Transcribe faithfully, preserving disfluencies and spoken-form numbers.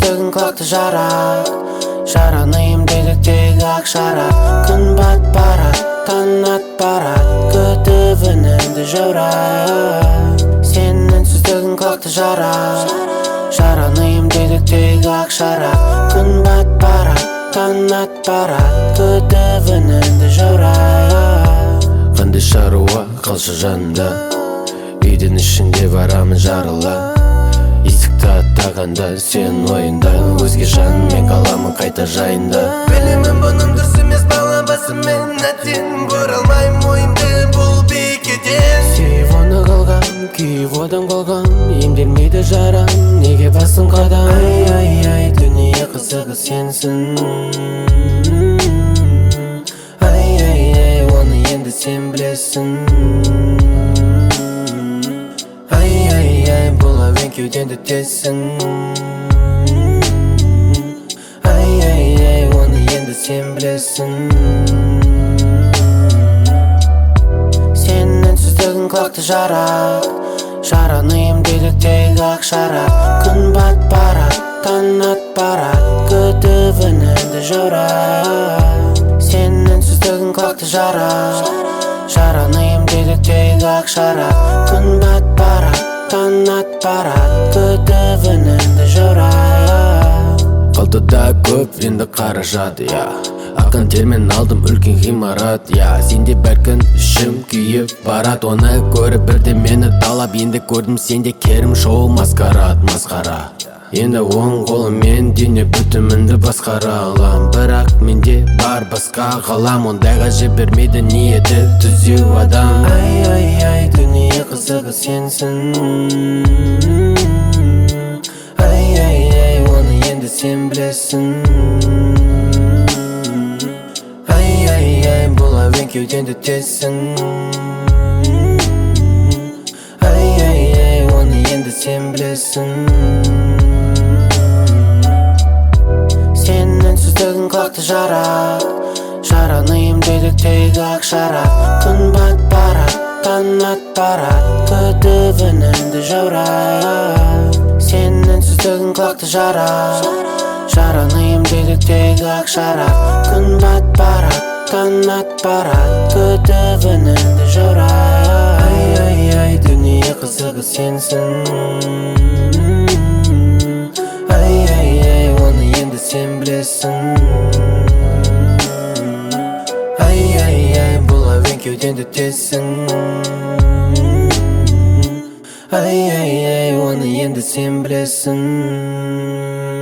Сенсіздігін қылақты жарат, жаранайым дедіктегі ақ шарат. Күн бат барат, таң ат барат, күтівініңді жаурат. Сенсіздігін қылақты жарат, жаранайым дедіктегі ақ шарат. Күн бат барат, таң ат барат, күтівініңді жаурат. Қандай шаруа қалшы жанында, үйдің ішінде барамын жарыла. Есікті аттағанда сен ойында, өзге жанмен қаламын қайта жайында. Білемін бұның дұрыс емес, балам басымен әттен көре алмаймын ойымды бұл бекеден. Сүйіп оны қалған, күйіп одан қалған, емделмейді жарам, неге басым қадам? Ай, ай, ай, дүние қызығы сенсің. Ай, ай, ай, оны енді сен білесің. Ай, ай, ай, бұл әуен кеудеңді тесің. Ай, ай, ай, оны енді сен білесің. Сенсіздігін қылақты жарат, жаранайым дедіктегі ақ шарат. Күн бат барат, таң ат барат, күтівініңді жаурат. Сенсіздігін қылақты жарат, жаранайым дедіктегі ақ шарат. Күн бат барат, таң ат барат, күтівініңді жаурат. Қалтада көп енді қаражат, я аққан термен алдым үлкен ғимарат, я сенде бәлкім ішім күйіп барат. Оны көріп бірде мені талап, енді көрдім сенде керім шоу маскарад, масқара. Енді оң қолыммен дене бітімінді басқара алам, бірақ менде бар басқа ғалам. Ондайға жібермейді ниеті түзеу адам. Ай, ай, ай, дүние қызығы сенсің. Ай, ай, ай, оны енді сен білесің. Ай, ай, ай, бұл әуен кеудеңді тесің. Ай, ай, ай, оны енді сен білесің. Сенсіздігін қылақты жарат, жаранайым дедіктегі ақ шарат. Күн бат барат, таң ат барат, күтівініңді жаурат. Сенсіздігін қылақты жарат, жаранайым дедіктегі ақ шарат. Күн бат барат, таң ат барат, күтівініңді жаурат. Ай, ай, ай, дүние қызығы сенсің. Ай, ай, ай, оны енді сен білесің. Ай, ай, ай, бұл әуен кеудеңді тесің. Ай, ай, ай, оны енді сен білесің.